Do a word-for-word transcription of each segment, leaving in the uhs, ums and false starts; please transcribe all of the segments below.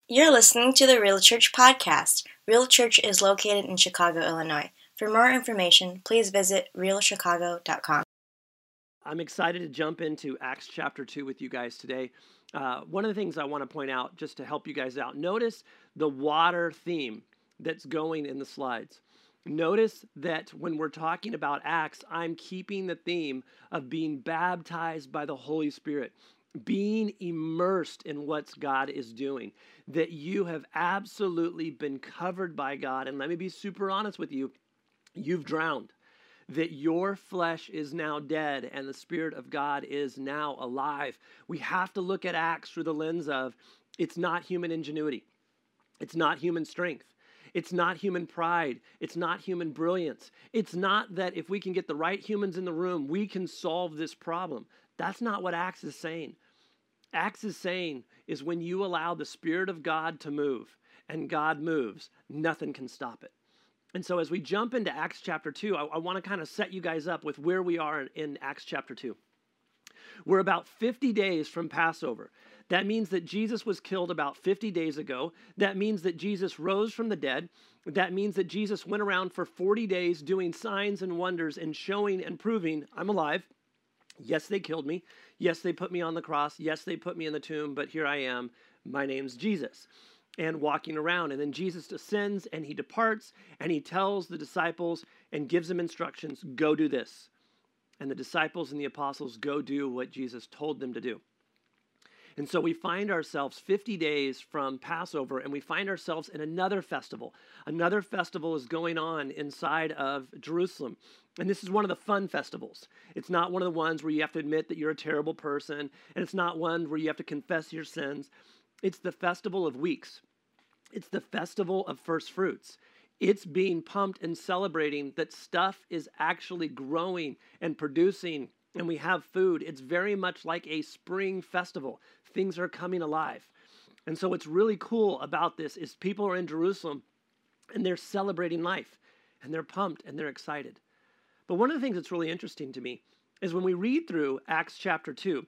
You're listening to the Real Church podcast. Real Church is located in Chicago, Illinois. For more information, please visit real chicago dot com. I'm excited to jump into Acts chapter two with you guys today. Uh, one of the things I want to point out, just to help you guys out, notice the water theme that's going in the slides. Notice that when we're talking about Acts, I'm keeping the theme of being baptized by the Holy Spirit, being immersed in what God is doing, that you have absolutely been covered by God. And let me be super honest with you, you've drowned. That your flesh is now dead and the Spirit of God is now alive. We have to look at Acts through the lens of it's not human ingenuity. It's not human strength. It's not human pride. It's not human brilliance. It's not that if we can get the right humans in the room, we can solve this problem. That's not what Acts is saying. Acts is saying is when you allow the Spirit of God to move and God moves, nothing can stop it. And so as we jump into Acts chapter two, I, I want to kind of set you guys up with where we are in, in Acts chapter two. We're about fifty days from Passover. That means that Jesus was killed about fifty days ago. That means that Jesus rose from the dead. That means that Jesus went around for forty days doing signs and wonders and showing and proving I'm alive. Yes, they killed me. Yes, they put me on the cross. Yes, they put me in the tomb, but here I am. My name's Jesus. And walking around. And then Jesus ascends and he departs and he tells the disciples and gives them instructions, go do this. And the disciples and the apostles go do what Jesus told them to do. And so we find ourselves fifty days from Passover and we find ourselves in another festival. Another festival is going on inside of Jerusalem. And this is one of the fun festivals. It's not one of the ones where you have to admit that you're a terrible person. And it's not one where you have to confess your sins. It's the Festival of Weeks. It's the Festival of First Fruits. It's being pumped and celebrating that stuff is actually growing and producing and we have food. It's very much like a spring festival. Things are coming alive. And so what's really cool about this is people are in Jerusalem and they're celebrating life and they're pumped and they're excited. But one of the things that's really interesting to me is when we read through Acts chapter two,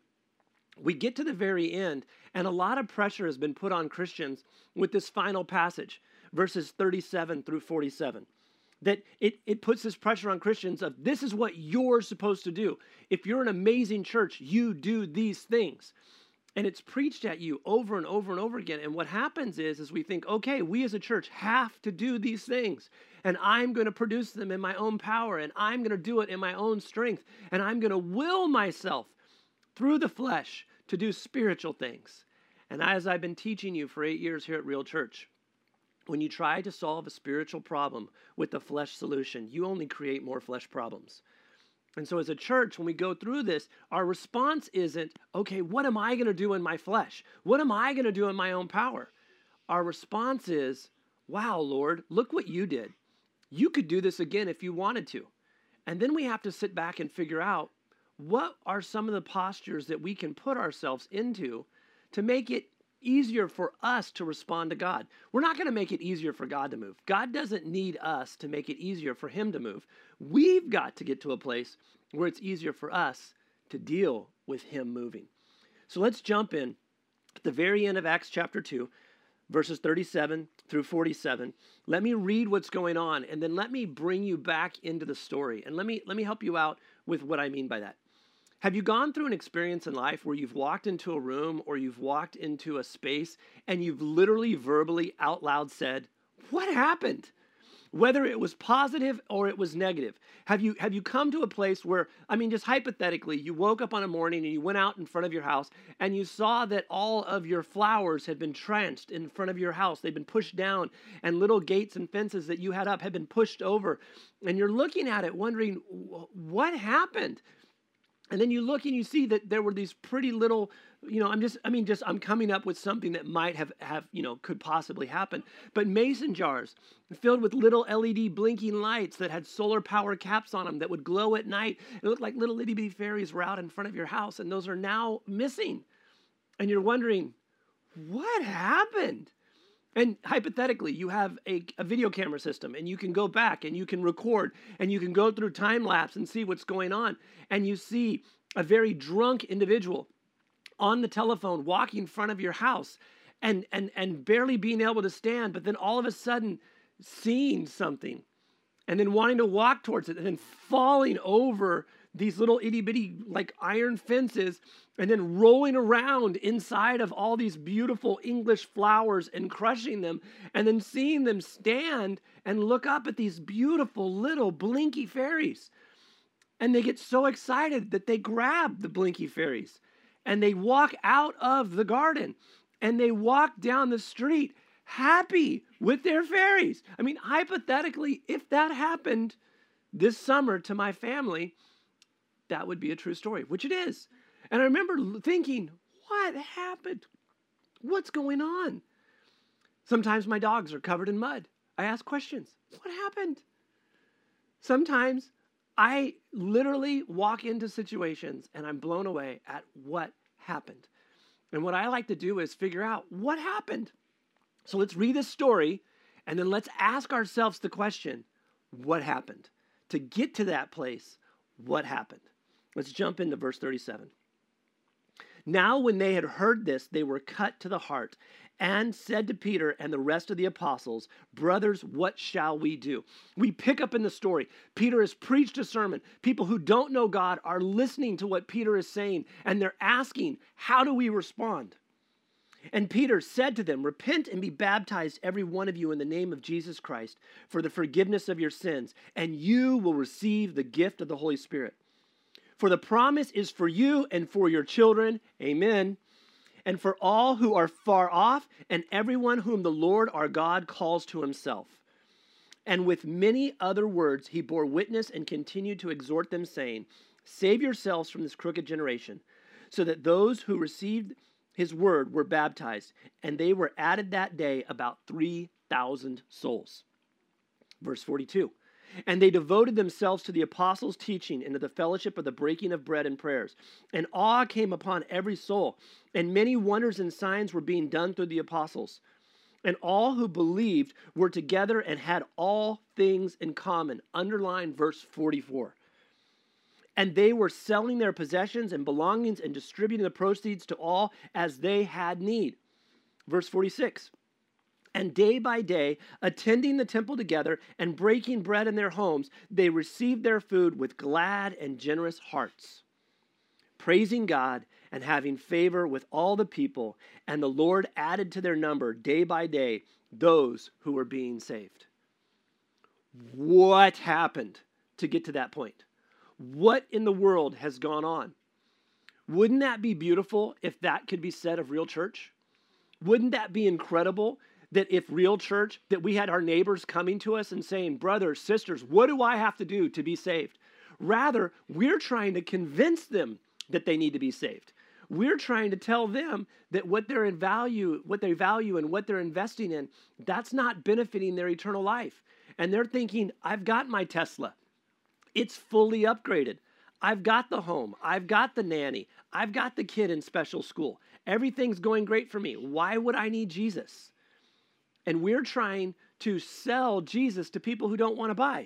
we get to the very end, and a lot of pressure has been put on Christians with this final passage, verses thirty-seven through forty-seven. That it, it puts this pressure on Christians of this is what you're supposed to do. If you're an amazing church, you do these things. And it's preached at you over and over and over again. And what happens is, is we think, okay, we as a church have to do these things. And I'm going to produce them in my own power. And I'm going to do it in my own strength. And I'm going to will myself through the flesh to do spiritual things. And as I've been teaching you for eight years here at Real Church, when you try to solve a spiritual problem with the flesh solution, you only create more flesh problems. And so as a church, when we go through this, our response isn't, okay, what am I going to do in my flesh? What am I going to do in my own power? Our response is, wow, Lord, look what you did. You could do this again if you wanted to. And then we have to sit back and figure out, what are some of the postures that we can put ourselves into to make it easier for us to respond to God? We're not going to make it easier for God to move. God doesn't need us to make it easier for him to move. We've got to get to a place where it's easier for us to deal with him moving. So let's jump in at the very end of Acts chapter two, verses thirty-seven through forty-seven. Let me read what's going on, and then let me bring you back into the story. And let me, let me help you out with what I mean by that. Have you gone through an experience in life where you've walked into a room or you've walked into a space and you've literally verbally out loud said, what happened? Whether it was positive or it was negative. Have you, have you come to a place where, I mean, just hypothetically, you woke up on a morning and you went out in front of your house and you saw that all of your flowers had been trenched in front of your house. They'd been pushed down and little gates and fences that you had up had been pushed over. And you're looking at it wondering, what happened? And then you look and you see that there were these pretty little, you know, I'm just, I mean, just, I'm coming up with something that might have, have, you know, could possibly happen. But mason jars filled with little L E D blinking lights that had solar power caps on them that would glow at night. It looked like little itty bitty fairies were out in front of your house, and those are now missing. And you're wondering, what happened? And hypothetically, you have a, a video camera system and you can go back and you can record and you can go through time lapse and see what's going on. And you see a very drunk individual on the telephone walking in front of your house and, and, and barely being able to stand, but then all of a sudden seeing something and then wanting to walk towards it and then falling over these little itty bitty like iron fences and then rolling around inside of all these beautiful English flowers and crushing them and then seeing them stand and look up at these beautiful little blinky fairies. And they get so excited that they grab the blinky fairies and they walk out of the garden and they walk down the street happy with their fairies. I mean, hypothetically, if that happened this summer to my family, that would be a true story, which it is. And I remember thinking, what happened? What's going on? Sometimes my dogs are covered in mud. I ask questions. What happened? Sometimes I literally walk into situations and I'm blown away at what happened. And what I like to do is figure out what happened. So let's read this story and then let's ask ourselves the question, what happened? To get to that place, what happened? Let's jump into verse thirty-seven. Now when they had heard this, they were cut to the heart and said to Peter and the rest of the apostles, brothers, what shall we do? We pick up in the story. Peter has preached a sermon. People who don't know God are listening to what Peter is saying, and they're asking, how do we respond? And Peter said to them, repent and be baptized, every one of you, in the name of Jesus Christ, for the forgiveness of your sins, and you will receive the gift of the Holy Spirit. For the promise is for you and for your children, amen, and for all who are far off, and everyone whom the Lord our God calls to himself. And with many other words he bore witness and continued to exhort them, saying, save yourselves from this crooked generation. So that those who received his word were baptized, and they were added that day about three thousand souls. Verse forty-two. And they devoted themselves to the apostles' teaching and to the fellowship of the breaking of bread and prayers. And awe came upon every soul, and many wonders and signs were being done through the apostles. And all who believed were together and had all things in common. Underline verse forty-four. And they were selling their possessions and belongings and distributing the proceeds to all as they had need. Verse forty-six. And day by day, attending the temple together and breaking bread in their homes, they received their food with glad and generous hearts, praising God and having favor with all the people. And the Lord added to their number day by day those who were being saved. What happened to get to that point? What in the world has gone on? Wouldn't that be beautiful if that could be said of Real Church? Wouldn't that be incredible that if Real Church, that we had our neighbors coming to us and saying, brothers, sisters, what do I have to do to be saved? Rather, we're trying to convince them that they need to be saved. We're trying to tell them that what they're in value, what they value and what they're investing in, that's not benefiting their eternal life. And they're thinking, I've got my Tesla. It's fully upgraded. I've got the home. I've got the nanny. I've got the kid in special school. Everything's going great for me. Why would I need Jesus? And we're trying to sell Jesus to people who don't want to buy.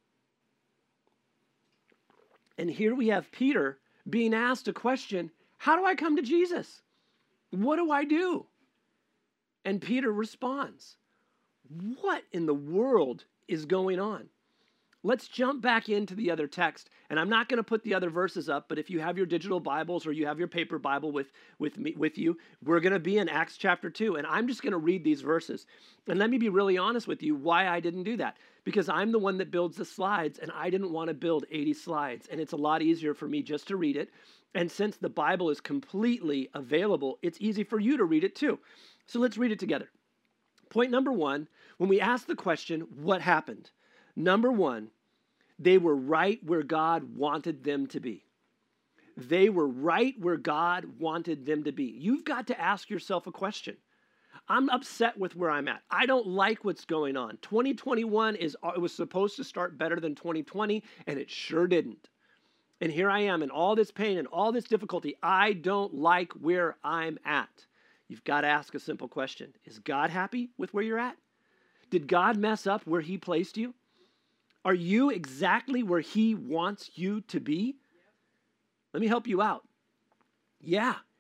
And here we have Peter being asked a question, how do I come to Jesus? What do I do? And Peter responds, what in the world is going on? Let's jump back into the other text. And I'm not going to put the other verses up, but if you have your digital Bibles or you have your paper Bible with, with, me, with you, we're going to be in Acts chapter two. And I'm just going to read these verses. And let me be really honest with you why I didn't do that. Because I'm the one that builds the slides, and I didn't want to build eighty slides. And it's a lot easier for me just to read it. And since the Bible is completely available, it's easy for you to read it too. So let's read it together. Point number one, when we ask the question, what happened? Number one, they were right where God wanted them to be. They were right where God wanted them to be. You've got to ask yourself a question. I'm upset with where I'm at. I don't like what's going on. twenty twenty-one is it was supposed to start better than twenty twenty, and it sure didn't. And here I am in all this pain and all this difficulty. I don't like where I'm at. You've got to ask a simple question. Is God happy with where you're at? Did God mess up where he placed you? Are you exactly where he wants you to be? Let me help you out. Yeah,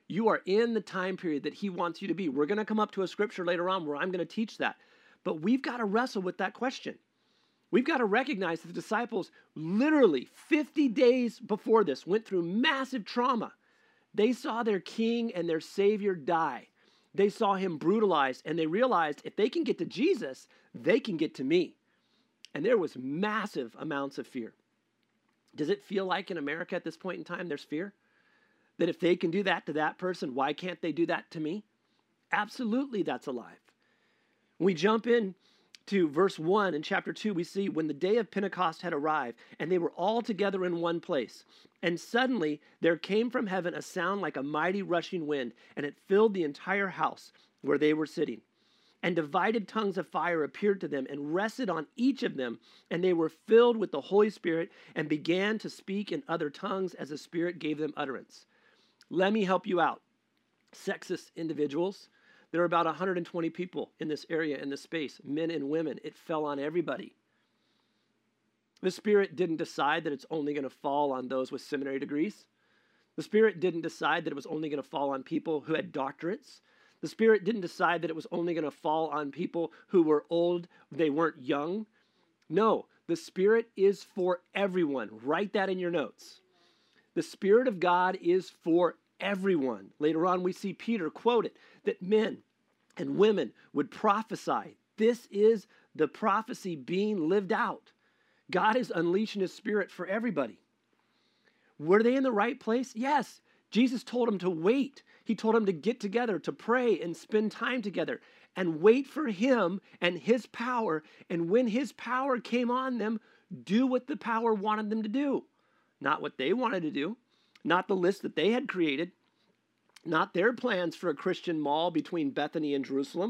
You are in the time period that he wants you to be. We're going to come up to a scripture later on where I'm going to teach that. But we've got to wrestle with that question. We've got to recognize that the disciples literally fifty days before this went through massive trauma. They saw their king and their savior die. They saw him brutalized, and they realized if they can get to Jesus, they can get to me. And there was massive amounts of fear. Does it feel like in America at this point in time there's fear? That if they can do that to that person, why can't they do that to me? Absolutely, that's alive. When we jump in to verse one in chapter two, we see when the day of Pentecost had arrived, and they were all together in one place. And suddenly there came from heaven a sound like a mighty rushing wind, and it filled the entire house where they were sitting. And divided tongues of fire appeared to them and rested on each of them, and they were filled with the Holy Spirit and began to speak in other tongues as the Spirit gave them utterance. Let me help you out. Sexist individuals. There are about one hundred twenty people in this area, in this space, men and women. It fell on everybody. The Spirit didn't decide that it's only going to fall on those with seminary degrees. The Spirit didn't decide that it was only going to fall on people who had doctorates. The Spirit didn't decide that it was only going to fall on people who were old, they weren't young. No, the Spirit is for everyone. Write that in your notes. The Spirit of God is for everyone. Later on, we see Peter quoted that men and women would prophesy. This is the prophecy being lived out. God is unleashing his Spirit for everybody. Were they in the right place? Yes. Jesus told them to wait. He told them to get together, to pray and spend time together and wait for him and his power. And when his power came on them, do what the power wanted them to do. Not what they wanted to do, not the list that they had created, not their plans for a Christian mall between Bethany and Jerusalem.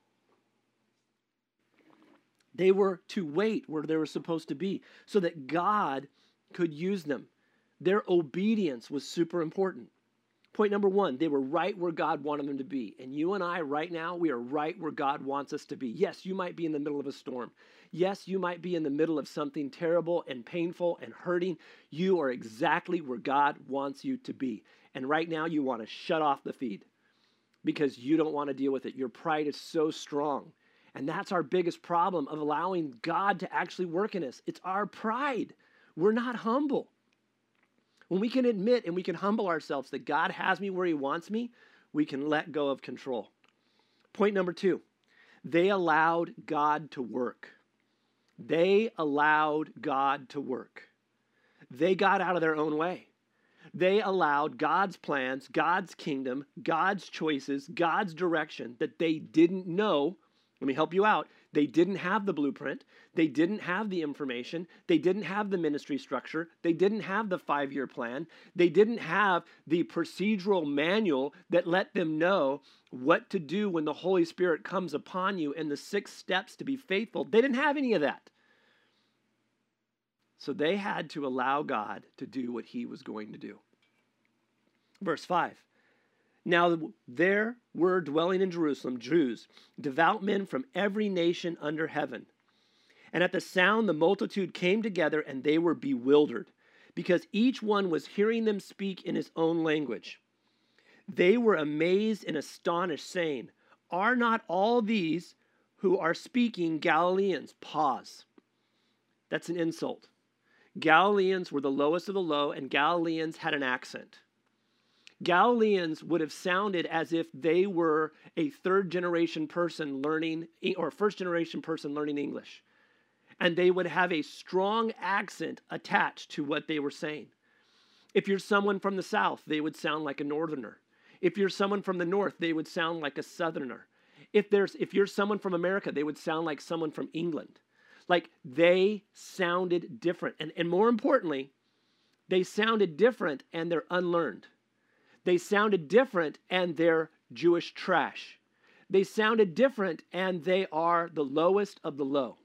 They were to wait where they were supposed to be so that God could use them. Their obedience was super important. Point number one, they were right where God wanted them to be. And you and I right now, we are right where God wants us to be. Yes, you might be in the middle of a storm. Yes, you might be in the middle of something terrible and painful and hurting. You are exactly where God wants you to be. And right now you want to shut off the feed because you don't want to deal with it. Your pride is so strong. And that's our biggest problem of allowing God to actually work in us. It's our pride. We're not humble. When we can admit and we can humble ourselves that God has me where he wants me, we can let go of control. Point number two, they allowed God to work. They allowed God to work. They got out of their own way. They allowed God's plans, God's kingdom, God's choices, God's direction that they didn't know. Let me help you out. They didn't have the blueprint. They didn't have the information. They didn't have the ministry structure. They didn't have the five-year plan. They didn't have the procedural manual that let them know what to do when the Holy Spirit comes upon you and the six steps to be faithful. They didn't have any of that. So they had to allow God to do what he was going to do. Verse five. Now there were dwelling in Jerusalem Jews, devout men from every nation under heaven. And at the sound the multitude came together, and they were bewildered, because each one was hearing them speak in his own language. They were amazed and astonished, saying, "Are not all these who are speaking Galileans?" Pause. That's an insult. Galileans were the lowest of the low, and Galileans had an accent. Galileans would have sounded as if they were a third generation person learning, or first generation person learning English. And they would have a strong accent attached to what they were saying. If you're someone from the South, they would sound like a Northerner. If you're someone from the North, they would sound like a Southerner. If there's, if you're someone from America, they would sound like someone from England. Like they sounded different. And, and more importantly, they sounded different and they're unlearned. They sounded different and they're Jewish trash. They sounded different and they are the lowest of the low.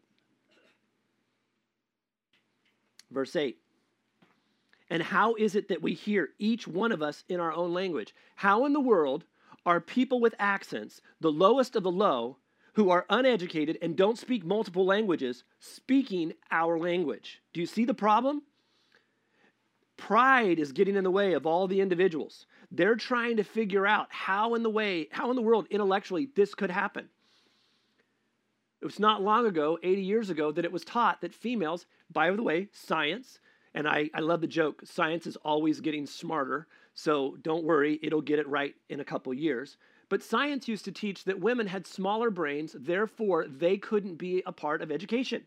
Verse eight. And how is it that we hear each one of us in our own language? How in the world are people with accents, the lowest of the low, who are uneducated and don't speak multiple languages, speaking our language? Do you see the problem? Pride is getting in the way of all the individuals. They're trying to figure out how in the way, how in the world intellectually this could happen. It was not long ago, eighty years ago, that it was taught that females, by the way, science, and I, I love the joke, science is always getting smarter, so don't worry, it'll get it right in a couple years. But science used to teach that women had smaller brains, therefore they couldn't be a part of education.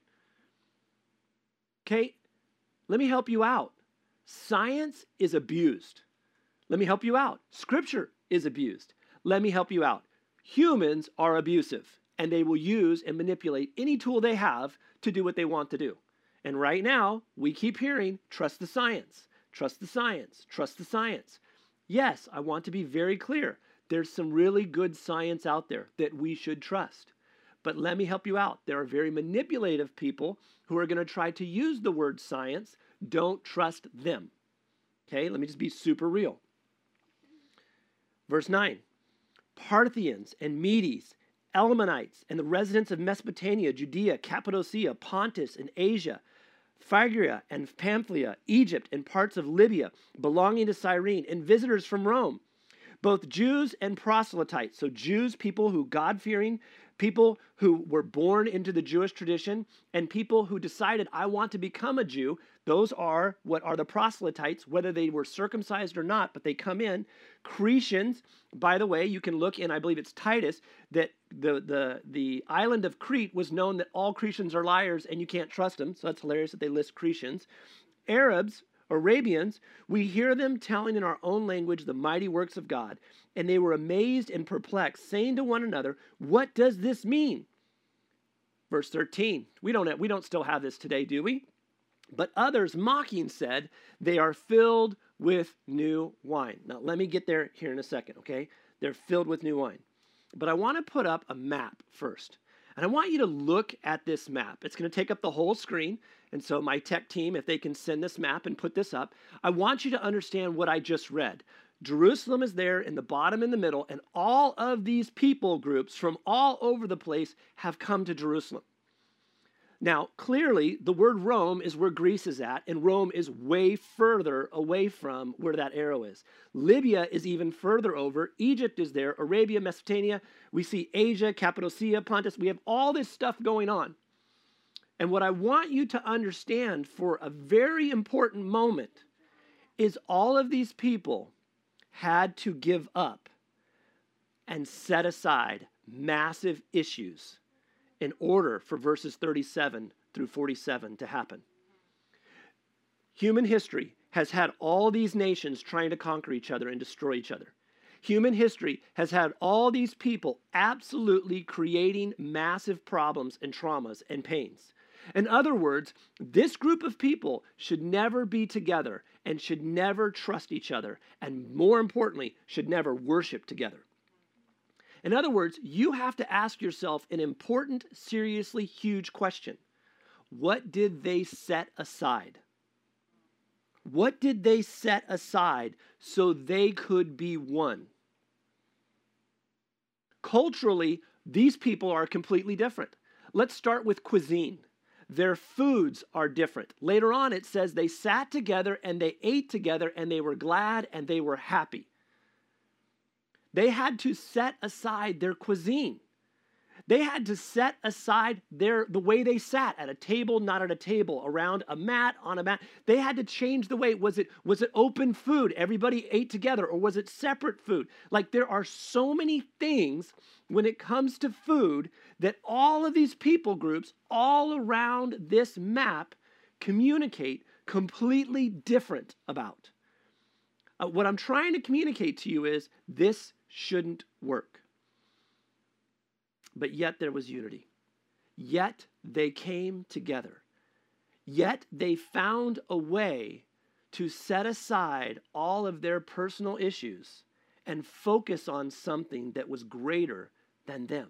Okay, let me help you out. Science is abused. Let me help you out. Scripture is abused. Let me help you out. Humans are abusive, and they will use and manipulate any tool they have to do what they want to do. And right now, we keep hearing, trust the science, trust the science, trust the science. Yes, I want to be very clear. There's some really good science out there that we should trust. But let me help you out. There are very manipulative people who are going to try to use the word science. Don't trust them. Okay, let me just be super real. Verse nine, Parthians and Medes, Elamites, and the residents of Mesopotamia, Judea, Cappadocia, Pontus, and Asia, Phrygia and Pamphylia, Egypt, and parts of Libya belonging to Cyrene, and visitors from Rome, both Jews and proselytes. So Jews, people who God-fearing, people who were born into the Jewish tradition, and people who decided, I want to become a Jew. Those are what are the proselytes, whether they were circumcised or not, but they come in. Cretians, by the way, you can look in, I believe it's Titus, that the, the, the island of Crete was known that all Cretans are liars and you can't trust them. So that's hilarious that they list Cretans. Arabs, Arabians, we hear them telling in our own language the mighty works of God, and they were amazed and perplexed, saying to one another, what does this mean? Verse thirteen, we don't, have, we don't still have this today, do we? But others mocking said, they are filled with new wine. Now, let me get there here in a second, okay? They're filled with new wine. But I want to put up a map first. And I want you to look at this map. It's going to take up the whole screen. And so my tech team, if they can send this map and put this up, I want you to understand what I just read. Jerusalem is there in the bottom and the middle, and all of these people groups from all over the place have come to Jerusalem. Now, clearly, the word Rome is where Greece is at, and Rome is way further away from where that arrow is. Libya is even further over. Egypt is there. Arabia, Mesopotamia. We see Asia, Cappadocia, Pontus. We have all this stuff going on. And what I want you to understand for a very important moment is all of these people had to give up and set aside massive issues in order for verses thirty-seven through forty-seven to happen. Human history has had all these nations trying to conquer each other and destroy each other. Human history has had all these people absolutely creating massive problems and traumas and pains. In other words, this group of people should never be together and should never trust each other, and more importantly, should never worship together. In other words, you have to ask yourself an important, seriously huge question. What did they set aside? What did they set aside so they could be one? Culturally, these people are completely different. Let's start with cuisine. Their foods are different. Later on, it says they sat together and they ate together and they were glad and they were happy. They had to set aside their cuisine. They had to set aside their the way they sat at a table, not at a table, around a mat, on a mat. They had to change the way. Was it, was it open food? Everybody ate together, or was it separate food? Like, there are so many things when it comes to food that all of these people groups all around this map communicate completely different about. Uh, what I'm trying to communicate to you is this shouldn't work. But yet there was unity. Yet they came together. Yet they found a way to set aside all of their personal issues and focus on something that was greater than them.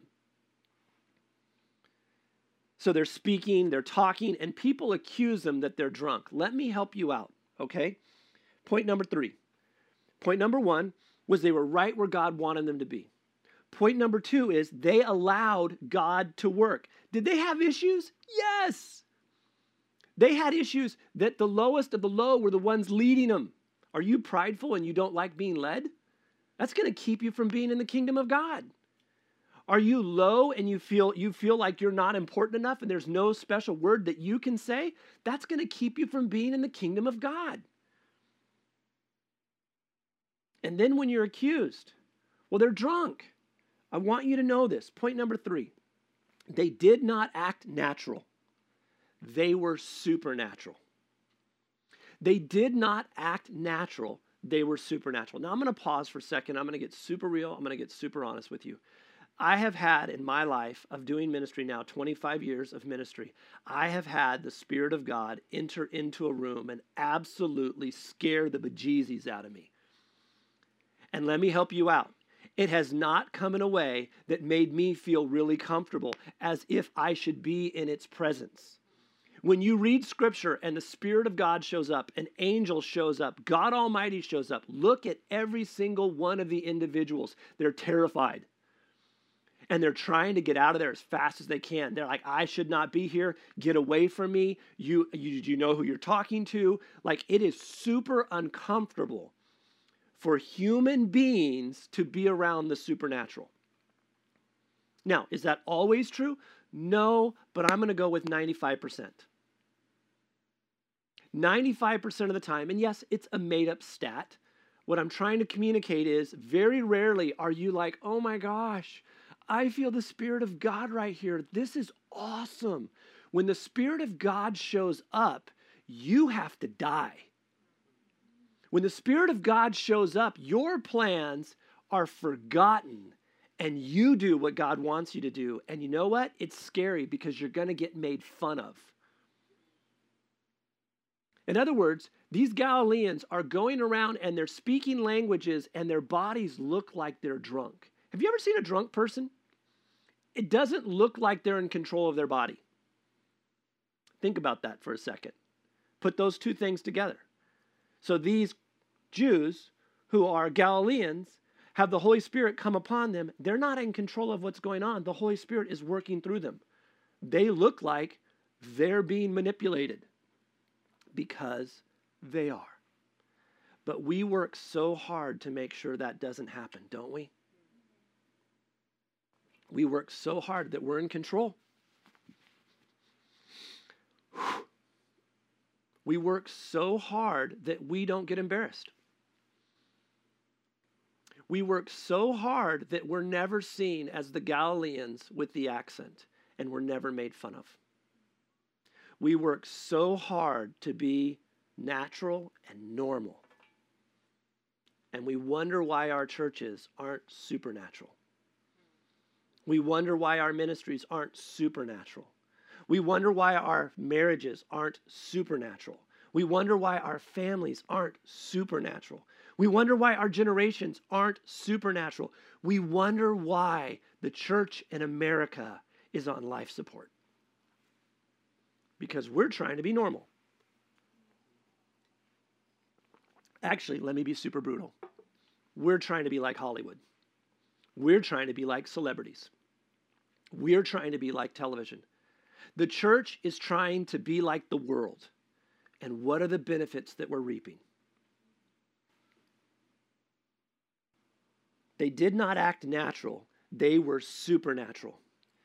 So they're speaking, they're talking, and people accuse them that they're drunk. Let me help you out, okay? Point number three. Point number one was they were right where God wanted them to be. Point number two is they allowed God to work. Did they have issues? Yes. They had issues that the lowest of the low were the ones leading them. Are you prideful and you don't like being led? That's going to keep you from being in the kingdom of God. Are you low and you feel you feel like you're not important enough and there's no special word that you can say? That's going to keep you from being in the kingdom of God. And then when you're accused, well, they're drunk. I want you to know this. Point number three. They did not act natural. They were supernatural. They did not act natural. They were supernatural. Now, I'm going to pause for a second. I'm going to get super real. I'm going to get super honest with you. I have had in my life of doing ministry now, twenty-five years of ministry, I have had the Spirit of God enter into a room and absolutely scare the bejesus out of me. And let me help you out. It has not come in a way that made me feel really comfortable as if I should be in its presence. When you read scripture and the Spirit of God shows up, an angel shows up, God Almighty shows up, look at every single one of the individuals. They're terrified. And they're trying to get out of there as fast as they can. They're like, I should not be here. Get away from me. You, you, you know who you're talking to. Like, it is super uncomfortable for human beings to be around the supernatural. Now, is that always true? No, but I'm going to go with ninety-five percent. ninety-five percent of the time, and yes, it's a made-up stat. What I'm trying to communicate is very rarely are you like, oh my gosh, I feel the Spirit of God right here. This is awesome. When the Spirit of God shows up, you have to die. When the Spirit of God shows up, your plans are forgotten and you do what God wants you to do. And you know what? It's scary because you're going to get made fun of. In other words, these Galileans are going around and they're speaking languages and their bodies look like they're drunk. Have you ever seen a drunk person? It doesn't look like they're in control of their body. Think about that for a second. Put those two things together. So these Jews who are Galileans have the Holy Spirit come upon them. They're not in control of what's going on. The Holy Spirit is working through them. They look like they're being manipulated because they are. But we work so hard to make sure that doesn't happen, don't we? We work so hard that we're in control. We work so hard that we don't get embarrassed. We work so hard that we're never seen as the Galileans with the accent, and we're never made fun of. We work so hard to be natural and normal, and we wonder why our churches aren't supernatural. We wonder why our ministries aren't supernatural. We wonder why our marriages aren't supernatural. We wonder why our families aren't supernatural. We wonder why our generations aren't supernatural. We wonder why the church in America is on life support. Because we're trying to be normal. Actually, let me be super brutal. We're trying to be like Hollywood. We're trying to be like celebrities. We're trying to be like television. The church is trying to be like the world. And what are the benefits that we're reaping? They did not act natural. They were supernatural.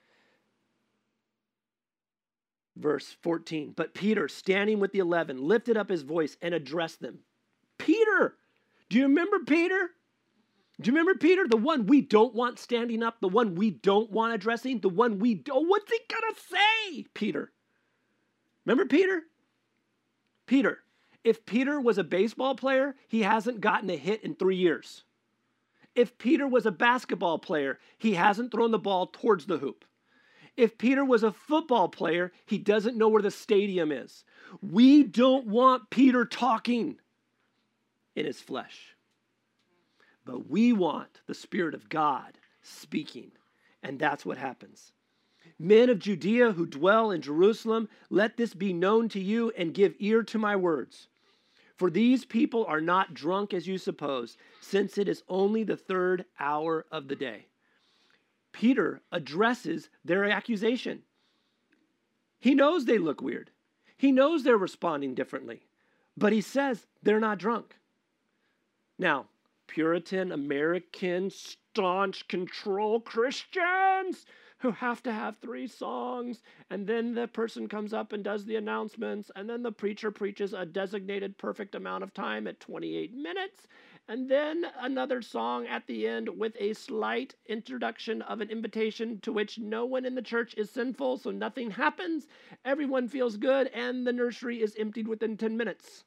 Verse fourteen, but Peter, standing with the eleven, lifted up his voice and addressed them. Peter! Do you remember Peter? Do you remember Peter? The one we don't want standing up, the one we don't want addressing, the one we don't, what's he gonna say? Peter. Remember Peter? Peter. If Peter was a baseball player, he hasn't gotten a hit in three years. If Peter was a basketball player, he hasn't thrown the ball towards the hoop. If Peter was a football player, he doesn't know where the stadium is. We don't want Peter talking in his flesh. But we want the Spirit of God speaking. And that's what happens. Men of Judea who dwell in Jerusalem, let this be known to you and give ear to my words. For these people are not drunk as you suppose, since it is only the third hour of the day. Peter addresses their accusation. He knows they look weird. He knows they're responding differently. But he says they're not drunk. Now, Puritan, American, staunch control Christians who have to have three songs, and then the person comes up and does the announcements, and then the preacher preaches a designated perfect amount of time at twenty-eight minutes, and then another song at the end with a slight introduction of an invitation to which no one in the church is sinful, so nothing happens, everyone feels good, and the nursery is emptied within ten minutes.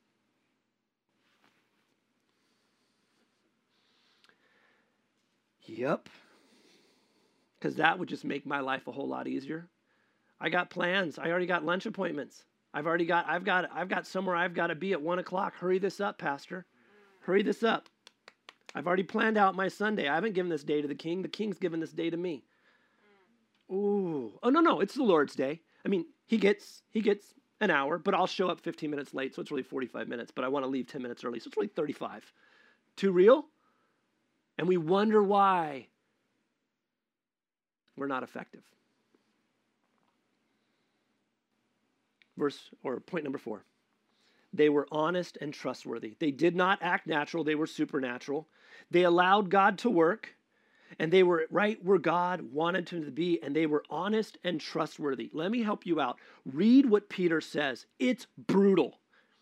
Yep. Because that would just make my life a whole lot easier. I got plans. I already got lunch appointments. I've already got, I've got, I've got somewhere I've got to be at one o'clock. Hurry this up, Pastor. Hurry this up. I've already planned out my Sunday. I haven't given this day to the king. The king's given this day to me. Ooh. Oh, no, no. It's the Lord's day. I mean, he gets, he gets an hour, but I'll show up fifteen minutes late, so it's really forty-five minutes, but I want to leave ten minutes early, so it's really thirty-five. Too real? And we wonder why we're not effective. Verse, or point number four. They were honest and trustworthy. They did not act natural. They were supernatural. They allowed God to work, and they were right where God wanted them to be, and they were honest and trustworthy. Let me help you out. Read what Peter says. It's brutal.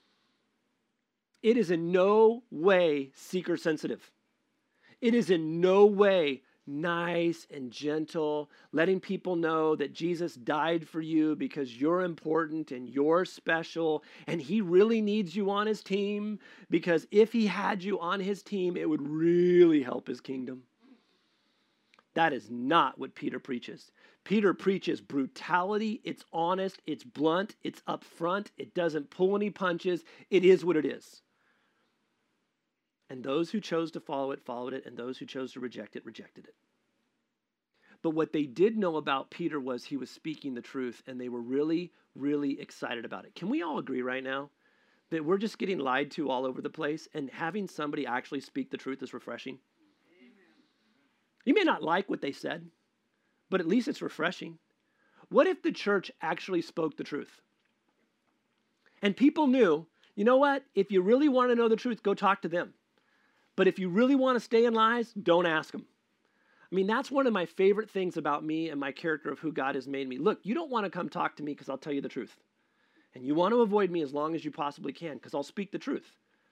It is in no way seeker sensitive. It is in no way nice and gentle, letting people know that Jesus died for you because you're important and you're special, and he really needs you on his team, because if he had you on his team, it would really help his kingdom. That is not what Peter preaches. Peter preaches brutality. It's honest. It's blunt. It's upfront. It doesn't pull any punches. It is what it is. And those who chose to follow it, followed it, and those who chose to reject it, rejected it. But what they did know about Peter was he was speaking the truth, and they were really, really excited about it. Can we all agree right now that we're just getting lied to all over the place, and having somebody actually speak the truth is refreshing? Amen. You may not like what they said, but at least it's refreshing. What if the church actually spoke the truth? And people knew, you know what? If you really want to know the truth, go talk to them. But if you really want to stay in lies, don't ask them. I mean, that's one of my favorite things about me and my character of who God has made me. Look, you don't want to come talk to me because I'll tell you the truth. And you want to avoid me as long as you possibly can because I'll speak the truth.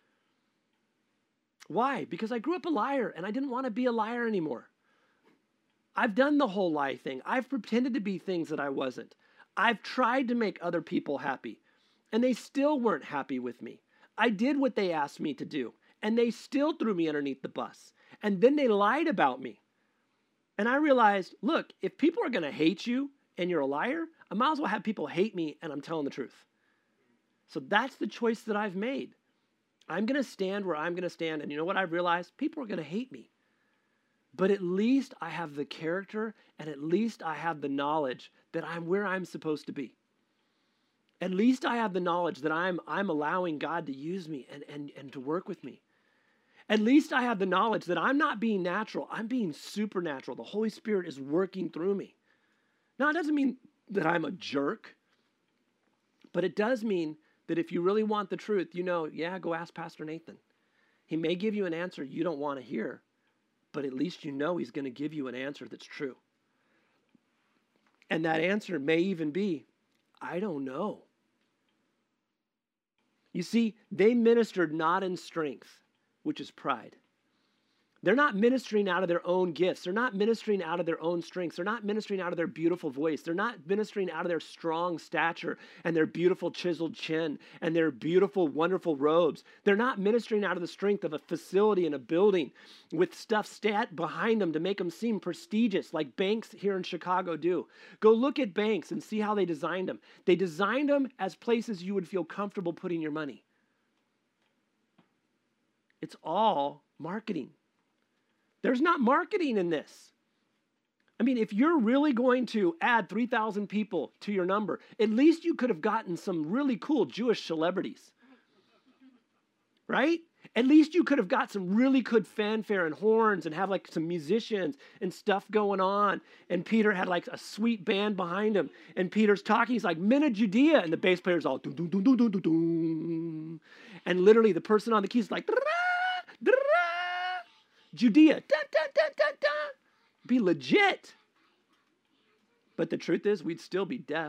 Why? Because I grew up a liar and I didn't want to be a liar anymore. I've done the whole lie thing. I've pretended to be things that I wasn't. I've tried to make other people happy, and they still weren't happy with me. I did what they asked me to do, and they still threw me underneath the bus. And then they lied about me. And I realized, look, if people are going to hate you and you're a liar, I might as well have people hate me and I'm telling the truth. So that's the choice that I've made. I'm going to stand where I'm going to stand. And you know what I've realized? People are going to hate me. But at least I have the character, and at least I have the knowledge that I'm where I'm supposed to be. At least I have the knowledge that I'm, I'm allowing God to use me and, and, and to work with me. At least I have the knowledge that I'm not being natural. I'm being supernatural. The Holy Spirit is working through me. Now, it doesn't mean that I'm a jerk, but it does mean that if you really want the truth, you know, yeah, go ask Pastor Nathan. He may give you an answer you don't want to hear, but at least you know he's going to give you an answer that's true. And that answer may even be, I don't know. You see, they ministered not in strength, which is pride. They're not ministering out of their own gifts. They're not ministering out of their own strengths. They're not ministering out of their beautiful voice. They're not ministering out of their strong stature and their beautiful chiseled chin and their beautiful, wonderful robes. They're not ministering out of the strength of a facility and a building with stuff stat behind them to make them seem prestigious, like banks here in Chicago do. Go look at banks and see how they designed them. They designed them as places you would feel comfortable putting your money. It's all marketing. There's not marketing in this. I mean, if you're really going to add three thousand people to your number, at least you could have gotten some really cool Jewish celebrities, right? At least you could have got some really good fanfare and horns and have like some musicians and stuff going on. And Peter had like a sweet band behind him. And Peter's talking, he's like, Men of Judea. And the bass player's all, doo, doo, doo, doo, doo, doo. And literally the person on the keys is like, da-da-da, da-da-da. Judea, da, da, da, da, da. Be legit. But the truth is, we'd still be deaf.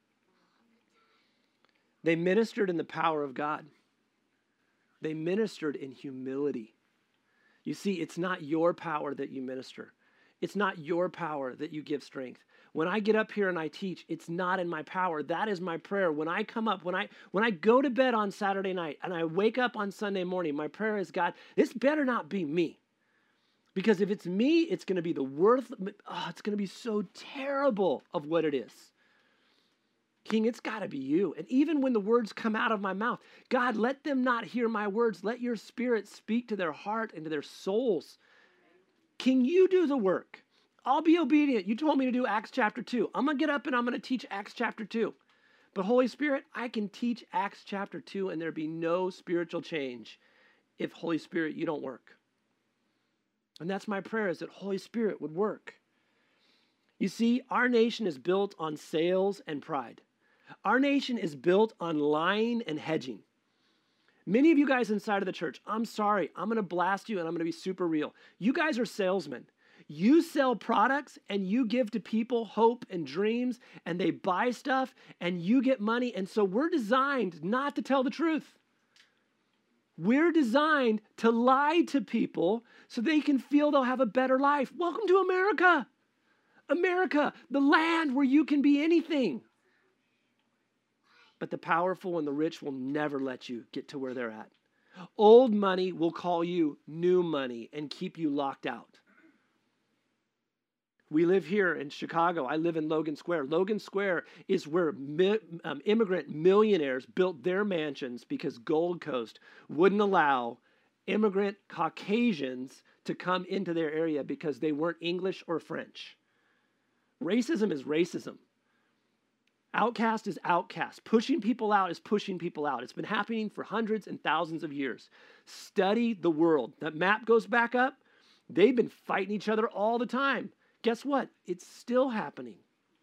They ministered in the power of God. They ministered in humility. You see, it's not your power that you minister. It's not your power that you give strength. When I get up here and I teach, it's not in my power. That is my prayer. When I come up, when I when I go to bed on Saturday night and I wake up on Sunday morning, my prayer is, God, this better not be me. Because if it's me, it's going to be the worth, oh, it's going to be so terrible of what it is. King, it's got to be you. And even when the words come out of my mouth, God, let them not hear my words. Let your spirit speak to their heart and to their souls. King, you do the work. I'll be obedient. You told me to do Acts chapter two. I'm going to get up and I'm going to teach Acts chapter two. But Holy Spirit, I can teach Acts chapter two and there be no spiritual change if Holy Spirit, you don't work. And that's my prayer, is that Holy Spirit would work. You see, our nation is built on sales and pride. Our nation is built on lying and hedging. Many of you guys inside of the church, I'm sorry, I'm going to blast you and I'm going to be super real. You guys are salesmen. You sell products and you give to people hope and dreams and they buy stuff and you get money. And so we're designed not to tell the truth. We're designed to lie to people so they can feel they'll have a better life. Welcome to America. America, the land where you can be anything. But the powerful and the rich will never let you get to where they're at. Old money will call you new money and keep you locked out. We live here in Chicago. I live in Logan Square. Logan Square is where mi- um, immigrant millionaires built their mansions because Gold Coast wouldn't allow immigrant Caucasians to come into their area because they weren't English or French. Racism is racism. Outcast is outcast. Pushing people out is pushing people out. It's been happening for hundreds and thousands of years. Study the world. That map goes back up. They've been fighting each other all the time. Guess what? It's still happening.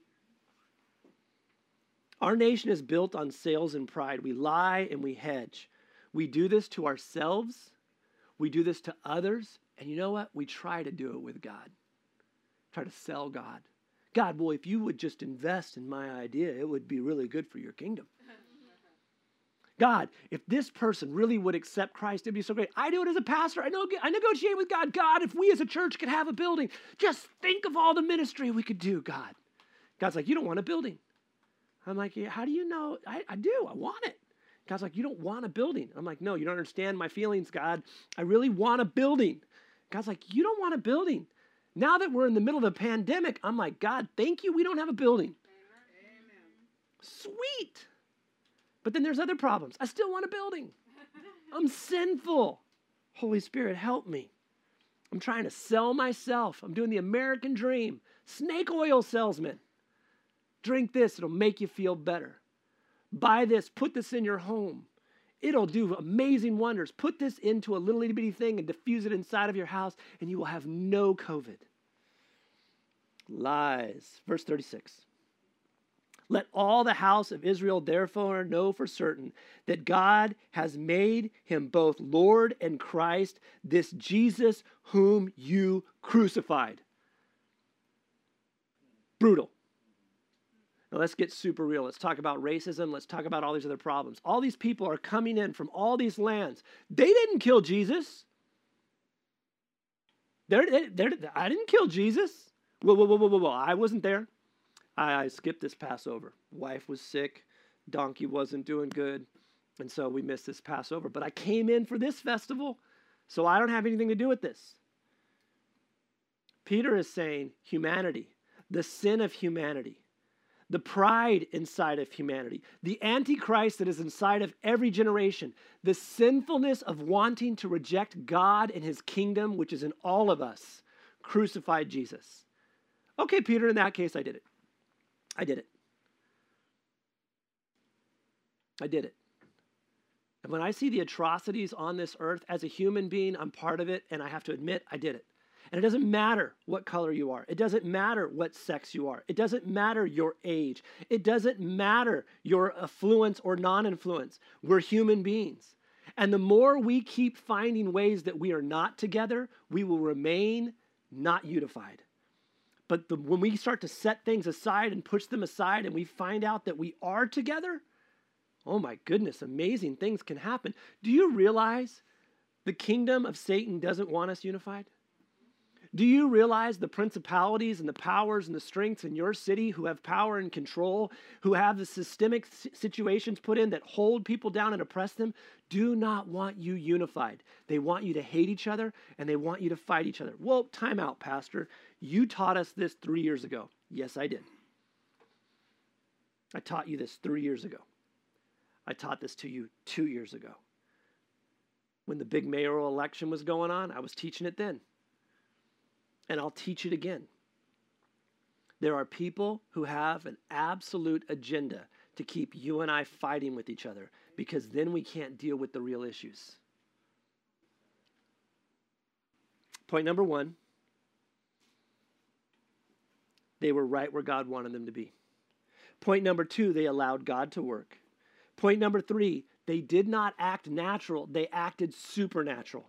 Our nation is built on sales and pride. We lie and we hedge. We do this to ourselves. We do this to others. And you know what? We try to do it with God. Try to sell God. God, well, if you would just invest in my idea, it would be really good for your kingdom. God, if this person really would accept Christ, it'd be so great. I do it as a pastor. I know, I negotiate with God. God, if we as a church could have a building, just think of all the ministry we could do, God. God's like, you don't want a building. I'm like, yeah, how do you know? I, I do. I want it. God's like, you don't want a building. I'm like, no, you don't understand my feelings, God. I really want a building. God's like, you don't want a building. Now that we're in the middle of a pandemic, I'm like, God, thank you. We don't have a building. Amen. Sweet. But then there's other problems. I still want a building. I'm sinful. Holy Spirit, help me. I'm trying to sell myself. I'm doing the American dream. Snake oil salesman. Drink this. It'll make you feel better. Buy this. Put this in your home. It'll do amazing wonders. Put this into a little itty bitty thing and diffuse it inside of your house, and you will have no COVID. Lies. Verse thirty-six. Let all the house of Israel therefore know for certain that God has made him both Lord and Christ, this Jesus whom you crucified. Brutal. Now let's get super real. Let's talk about racism. Let's talk about all these other problems. All these people are coming in from all these lands. They didn't kill Jesus. They're, they're, I didn't kill Jesus. Whoa, whoa, whoa, whoa, whoa, whoa. I wasn't there. I, I skipped this Passover. Wife was sick. Donkey wasn't doing good. And so we missed this Passover. But I came in for this festival, so I don't have anything to do with this. Peter is saying humanity, the sin of humanity, the pride inside of humanity, the Antichrist that is inside of every generation, the sinfulness of wanting to reject God and his kingdom, which is in all of us, crucified Jesus. Okay, Peter, in that case, I did it. I did it. I did it. And when I see the atrocities on this earth, as a human being, I'm part of it, and I have to admit, I did it. And it doesn't matter what color you are. It doesn't matter what sex you are. It doesn't matter your age. It doesn't matter your affluence or non-influence. We're human beings. And the more we keep finding ways that we are not together, we will remain not unified. But the, when we start to set things aside and push them aside and we find out that we are together, oh my goodness, amazing things can happen. Do you realize the kingdom of Satan doesn't want us unified? Do you realize the principalities and the powers and the strengths in your city who have power and control, who have the systemic situations put in that hold people down and oppress them, do not want you unified. They want you to hate each other and they want you to fight each other. Well, time out, Pastor. You taught us this three years ago. Yes, I did. I taught you this three years ago. I taught this to you two years ago. When the big mayoral election was going on, I was teaching it then. And I'll teach it again. There are people who have an absolute agenda to keep you and I fighting with each other because then we can't deal with the real issues. Point number one, they were right where God wanted them to be. Point number two, they allowed God to work. Point number three, they did not act natural, they acted supernatural.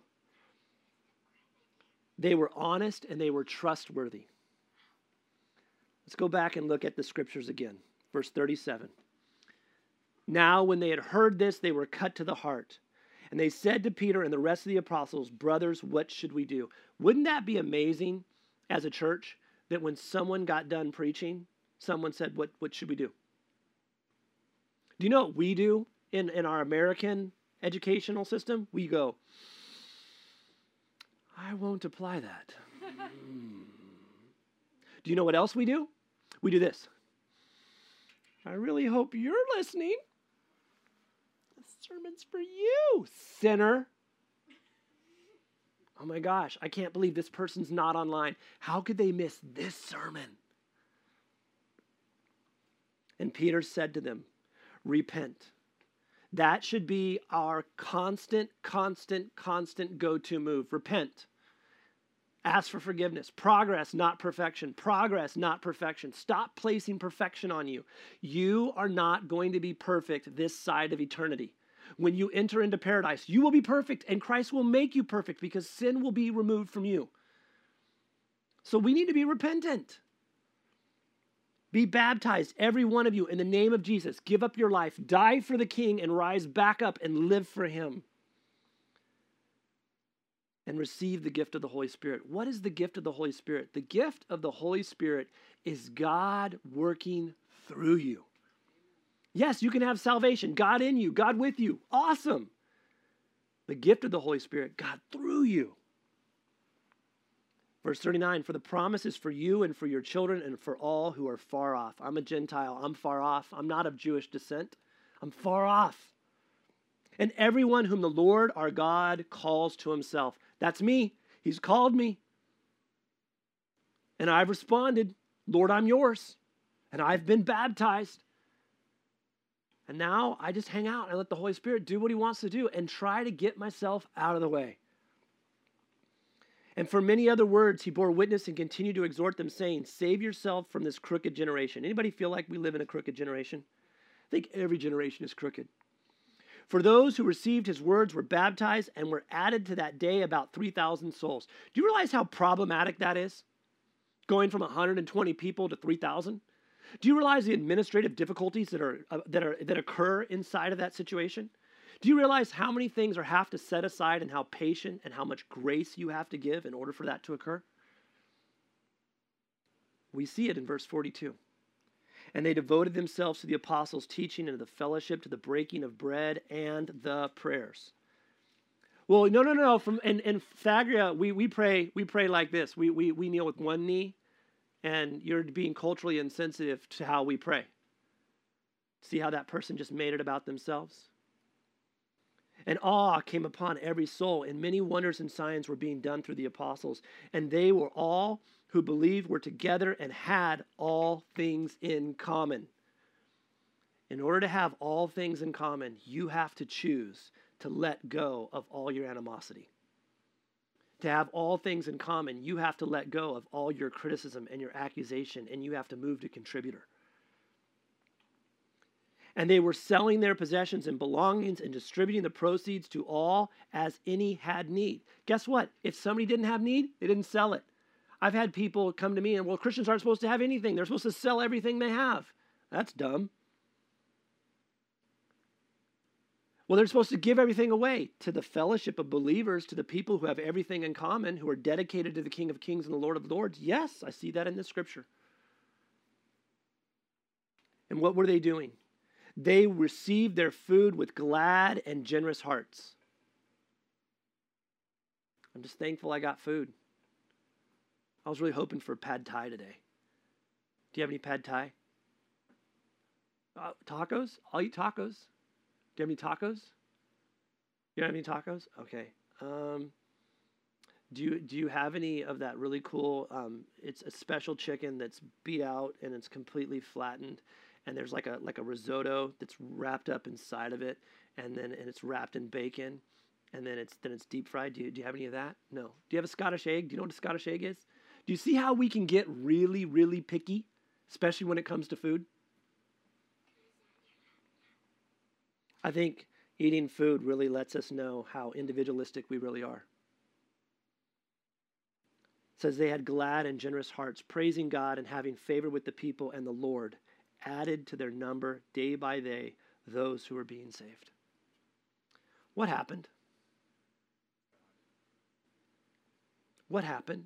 They were honest and they were trustworthy. Let's go back and look at the scriptures again. Verse thirty-seven. Now, when they had heard this, they were cut to the heart. And they said to Peter and the rest of the apostles, brothers, what should we do? Wouldn't that be amazing as a church that when someone got done preaching, someone said, what, what should we do? Do you know what we do in, in our American educational system? We go, I won't apply that. Hmm. Do you know what else we do? We do this. I really hope you're listening. The sermon's for you, sinner. Oh my gosh, I can't believe this person's not online. How could they miss this sermon? And Peter said to them, repent. That should be our constant, constant, constant go-to move. Repent. Ask for forgiveness. Progress, not perfection. Progress, not perfection. Stop placing perfection on you. You are not going to be perfect this side of eternity. When you enter into paradise, you will be perfect, and Christ will make you perfect because sin will be removed from you. So we need to be repentant. Be baptized, every one of you, in the name of Jesus. Give up your life, die for the King, and rise back up and live for him. And receive the gift of the Holy Spirit. What is the gift of the Holy Spirit? The gift of the Holy Spirit is God working through you. Yes, you can have salvation, God in you, God with you. Awesome. The gift of the Holy Spirit, God through you. Verse thirty-nine, for the promise is for you and for your children and for all who are far off. I'm a Gentile. I'm far off. I'm not of Jewish descent. I'm far off. And everyone whom the Lord our God calls to himself. That's me. He's called me. And I've responded, Lord, I'm yours. And I've been baptized. And now I just hang out and let the Holy Spirit do what he wants to do and try to get myself out of the way. And for many other words, he bore witness and continued to exhort them, saying, save yourself from this crooked generation. Anybody feel like we live in a crooked generation? I think every generation is crooked. For those who received his words were baptized and were added to that day about three thousand souls. Do you realize how problematic that is? Going from one hundred twenty people to three thousand? Do you realize the administrative difficulties that are uh, that are that occur inside of that situation? Do you realize how many things are have to set aside and how patient and how much grace you have to give in order for that to occur? We see it in verse forty-two. And they devoted themselves to the apostles' teaching and to the fellowship, to the breaking of bread and the prayers. Well, no, no, no. From in, in Thagria, we we pray we pray like this. We we we kneel with one knee, and you're being culturally insensitive to how we pray. See how that person just made it about themselves? And awe came upon every soul, and many wonders and signs were being done through the apostles. And they were all who believed were together and had all things in common. In order to have all things in common, you have to choose to let go of all your animosity. To have all things in common, you have to let go of all your criticism and your accusation, and you have to move to contributor. And they were selling their possessions and belongings and distributing the proceeds to all as any had need. Guess what? If somebody didn't have need, they didn't sell it. I've had people come to me and, well, Christians aren't supposed to have anything. They're supposed to sell everything they have. That's dumb. Well, they're supposed to give everything away to the fellowship of believers, to the people who have everything in common, who are dedicated to the King of Kings and the Lord of Lords. Yes, I see that in this scripture. And what were they doing? They received their food with glad and generous hearts. I'm just thankful I got food. I was really hoping for pad thai today. Do you have any pad thai? Uh, tacos? I'll eat tacos. Do you have any tacos? You don't have any tacos? Okay. Um, do you do you have any of that really cool? Um, it's a special chicken that's beat out and it's completely flattened, and there's like a like a risotto that's wrapped up inside of it, and then and it's wrapped in bacon, and then it's then it's deep fried. Do you do you have any of that? No. Do you have a Scottish egg? Do you know what a Scottish egg is? Do you see how we can get really really picky, especially when it comes to food? I think eating food really lets us know how individualistic we really are. It says they had glad and generous hearts, praising God and having favor with the people, and the Lord added to their number day by day those who were being saved. What happened? What happened?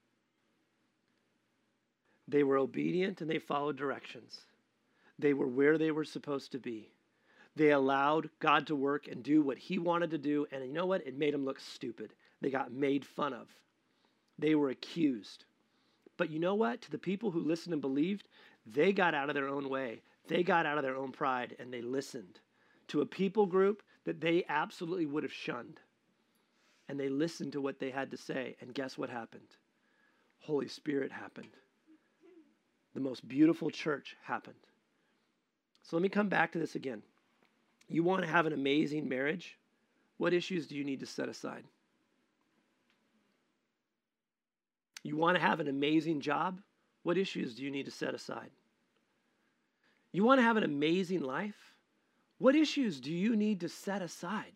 They were obedient and they followed directions. They were where they were supposed to be. They allowed God to work and do what he wanted to do, and you know what? It made them look stupid. They got made fun of. They were accused. But you know what? To the people who listened and believed, they got out of their own way. They got out of their own pride, and they listened to a people group that they absolutely would have shunned. And they listened to what they had to say, and guess what happened? Holy Spirit happened. The most beautiful church happened. So let me come back to this again. You want to have an amazing marriage? What issues do you need to set aside? You want to have an amazing job? What issues do you need to set aside? You want to have an amazing life? What issues do you need to set aside?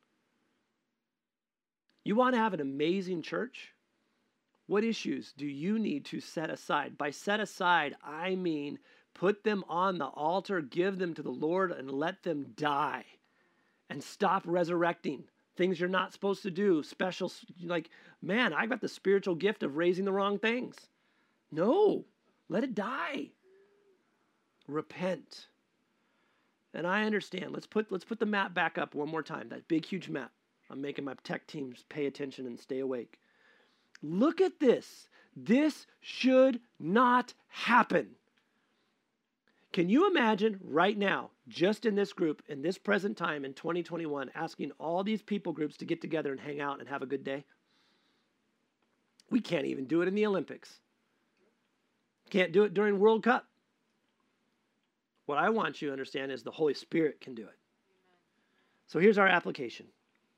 You want to have an amazing church? What issues do you need to set aside? By set aside, I mean put them on the altar, give them to the Lord, and let them die. And stop resurrecting things you're not supposed to do. Special, like, man, I got the spiritual gift of raising the wrong things. No, let it die. Repent. And I understand. Let's put let's put the map back up one more time. That big, huge map. I'm making my tech teams pay attention and stay awake. Look at this. This should not happen. Can you imagine right now, just in this group, in this present time in twenty twenty-one, asking all these people groups to get together and hang out and have a good day? We can't even do it in the Olympics. Can't do it during World Cup. What I want you to understand is the Holy Spirit can do it. So here's our application.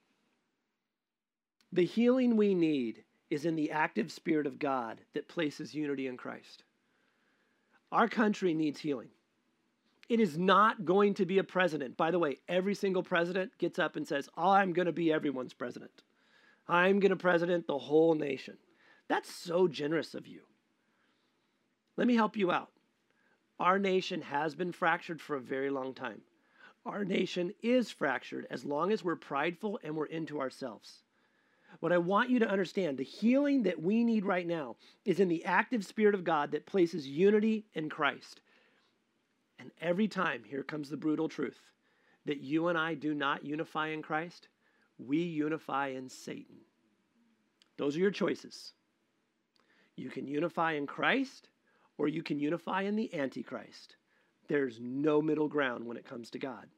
The healing we need is in the active Spirit of God that places unity in Christ. Our country needs healing. It is not going to be a president. By the way, every single president gets up and says, oh, I'm going to be everyone's president. I'm going to president the whole nation. That's so generous of you. Let me help you out. Our nation has been fractured for a very long time. Our nation is fractured as long as we're prideful and we're into ourselves. What I want you to understand, the healing that we need right now is in the active Spirit of God that places unity in Christ. And every time, here comes the brutal truth, that you and I do not unify in Christ, we unify in Satan. Those are your choices. You can unify in Christ, or you can unify in the Antichrist. There's no middle ground when it comes to God.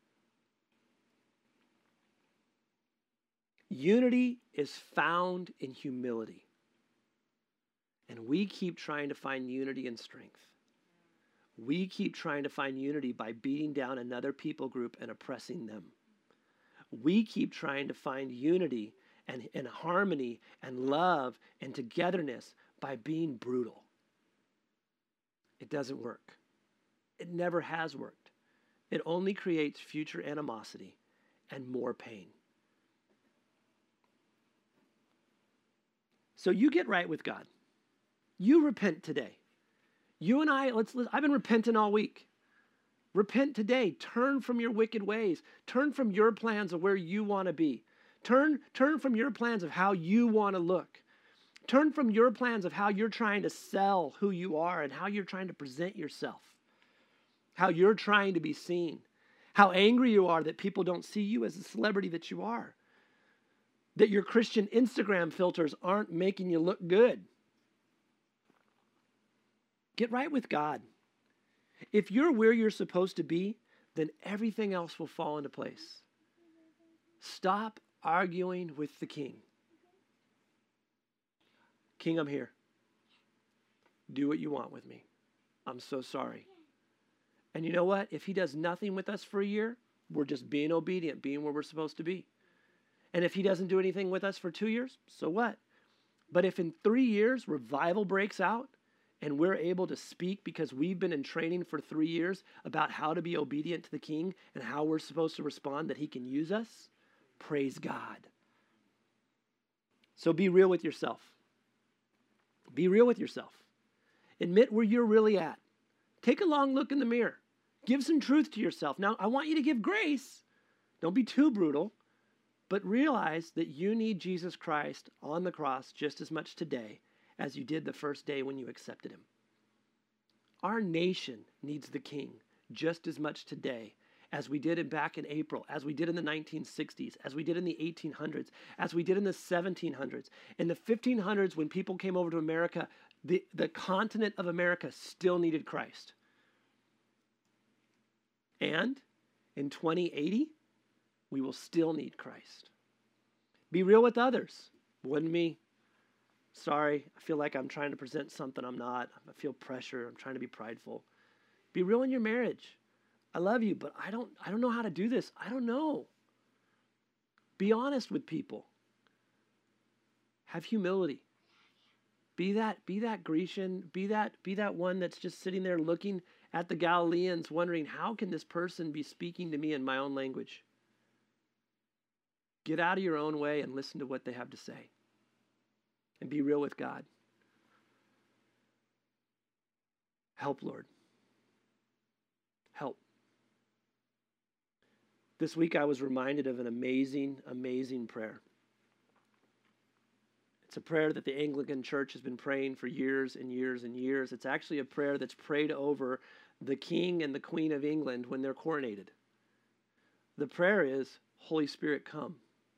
Unity is found in humility. And we keep trying to find unity and strength. We keep trying to find unity by beating down another people group and oppressing them. We keep trying to find unity and, and harmony and love and togetherness by being brutal. It doesn't work. It never has worked. It only creates future animosity and more pain. So you get right with God. You repent today. You and I, let's, let's I've been repenting all week. Repent today. Turn from your wicked ways. Turn from your plans of where you want to be. Turn, turn from your plans of how you want to look. Turn from your plans of how you're trying to sell who you are and how you're trying to present yourself. How you're trying to be seen. How angry you are that people don't see you as the celebrity that you are. That your Christian Instagram filters aren't making you look good. Get right with God. If you're where you're supposed to be, then everything else will fall into place. Stop arguing with the King. King, I'm here. Do what you want with me. I'm so sorry. And you know what? If he does nothing with us for a year, we're just being obedient, being where we're supposed to be. And if he doesn't do anything with us for two years, so what? But if in three years revival breaks out and we're able to speak because we've been in training for three years about how to be obedient to the King and how we're supposed to respond that he can use us, praise God. So be real with yourself. Be real with yourself. Admit where you're really at. Take a long look in the mirror. Give some truth to yourself. Now, I want you to give grace. Don't be too brutal. But realize that you need Jesus Christ on the cross just as much today as you did the first day when you accepted him. Our nation needs the King just as much today as we did it back in April, as we did in the nineteen sixties, as we did in the eighteen hundreds, as we did in the seventeen hundreds. In the fifteen hundreds, when people came over to America, the, the continent of America still needed Christ. And in twenty eighty, we will still need Christ. Be real with others. Wouldn't me? Sorry, I feel like I'm trying to present something I'm not. I feel pressure. I'm trying to be prideful. Be real in your marriage. I love you, but I don't, I don't know how to do this. I don't know. Be honest with people. Have humility. Be that, be that Grecian, be that, be that one that's just sitting there looking at the Galileans wondering, how can this person be speaking to me in my own language? Get out of your own way and listen to what they have to say. And be real with God. Help, Lord. Help. This week I was reminded of an amazing, amazing prayer. It's a prayer that the Anglican Church has been praying for years and years and years. It's actually a prayer that's prayed over the King and the Queen of England when they're coronated. The prayer is, Holy Spirit, come.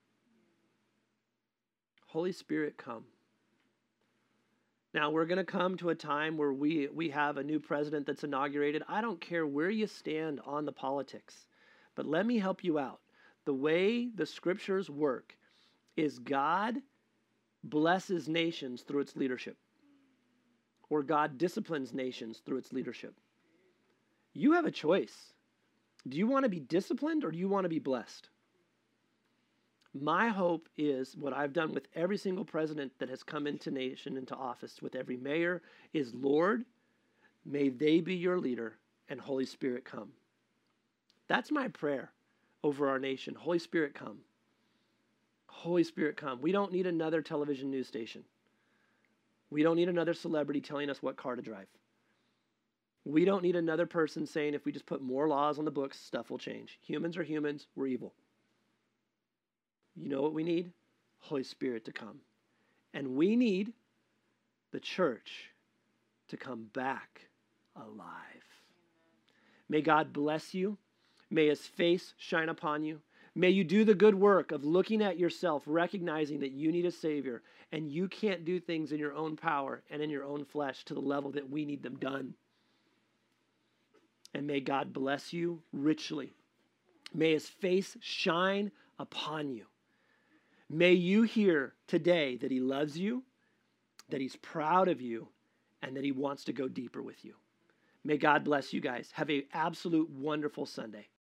Holy Spirit, come. Now, we're going to come to a time where we, we have a new president that's inaugurated. I don't care where you stand on the politics, but let me help you out. The way the scriptures work is God blesses nations through its leadership, or God disciplines nations through its leadership. You have a choice. Do you want to be disciplined or do you want to be blessed? My hope is what I've done with every single president that has come into nation, into office, with every mayor, is, Lord, may they be your leader and Holy Spirit come. That's my prayer over our nation. Holy Spirit, come. Holy Spirit, come. We don't need another television news station. We don't need another celebrity telling us what car to drive. We don't need another person saying if we just put more laws on the books, stuff will change. Humans are humans. We're evil. You know what we need? Holy Spirit to come. And we need the church to come back alive. May God bless you. May his face shine upon you. May you do the good work of looking at yourself, recognizing that you need a Savior, and you can't do things in your own power and in your own flesh to the level that we need them done. And may God bless you richly. May his face shine upon you. May you hear today that he loves you, that he's proud of you, and that he wants to go deeper with you. May God bless you guys. Have an absolute wonderful Sunday.